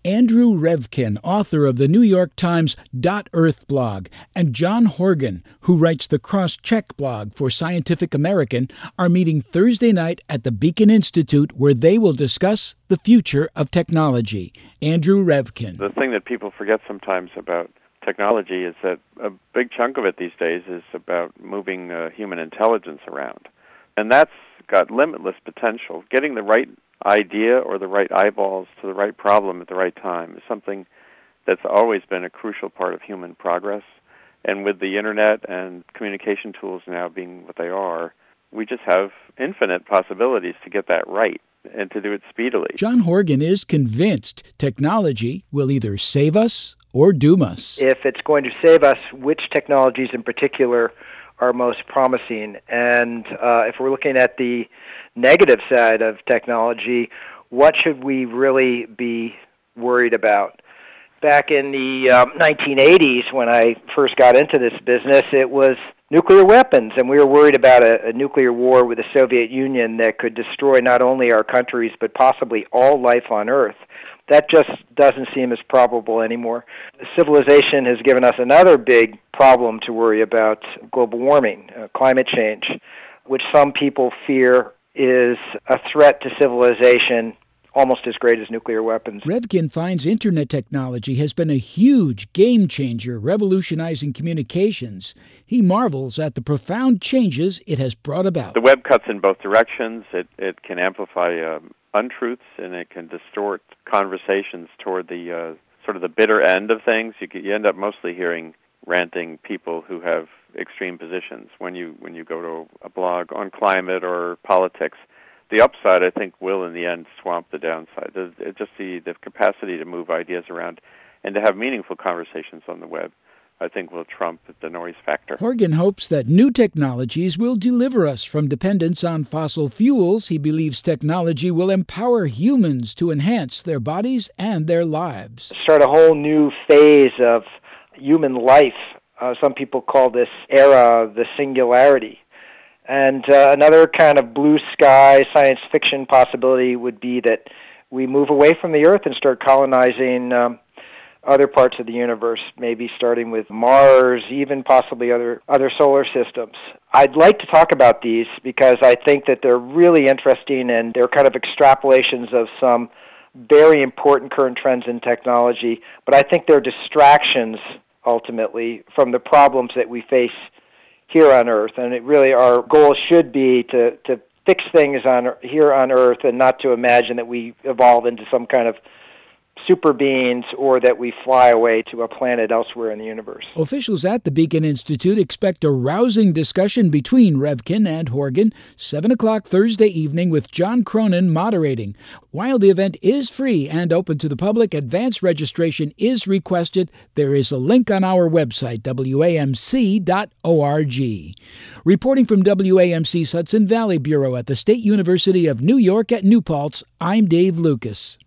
Andrew Revkin, author of the New York Times .Earth blog, and John Horgan, who writes the Cross-Check blog for Scientific American, are meeting Thursday night at the Beacon Institute, where they will discuss the future of technology. Andrew Revkin. The thing that people forget sometimes about technology is that a big chunk of it these days is about moving human intelligence around. And that's got limitless potential. Getting the right idea or the right eyeballs to the right problem at the right time is something that's always been a crucial part of human progress. And with the Internet and communication tools now being what they are, we just have infinite possibilities to get that right and to do it speedily. John Horgan is convinced technology will either save us or doom us. If it's going to save us, which technologies in particular are most promising? And if we're looking at the negative side of technology, what should we really be worried about? Back in the 1980s, when I first got into this business, it was nuclear weapons, and we were worried about a nuclear war with the Soviet Union that could destroy not only our countries, but possibly all life on Earth. That just doesn't seem as probable anymore. Civilization has given us another big problem to worry about: global warming, climate change, which some people fear is a threat to civilization almost as great as nuclear weapons. Revkin finds Internet technology has been a huge game changer, revolutionizing communications. He marvels at the profound changes it has brought about. The web cuts in both directions. It can amplify untruths, and it can distort conversations toward the sort of the bitter end of things. You end up mostly hearing ranting people who have extreme positions when you go to a blog on climate or politics. The upside, I think, will in the end swamp the downside. Just the capacity to move ideas around and to have meaningful conversations on the web, I think, will trump the noise factor. Horgan hopes that new technologies will deliver us from dependence on fossil fuels. He believes technology will empower humans to enhance their bodies and their lives. Start a whole new phase of human life. Some people call this era the singularity. And another kind of blue sky science fiction possibility would be that we move away from the Earth and start colonizing other parts of the universe, maybe starting with Mars, even possibly other solar systems. I'd like to talk about these because I think that they're really interesting, and they're kind of extrapolations of some very important current trends in technology, but I think they're distractions, ultimately, from the problems that we face here on Earth. And it really, our goal should be to fix things here on Earth, and not to imagine that we evolve into some kind of super beings or that we fly away to a planet elsewhere in the universe. Officials at the Beacon Institute expect a rousing discussion between Revkin and Horgan, 7 o'clock Thursday evening, with John Cronin moderating. While the event is free and open to the public, advance registration is requested. There is a link on our website, wamc.org. Reporting from WAMC's Hudson Valley Bureau at the State University of New York at New Paltz, I'm Dave Lucas.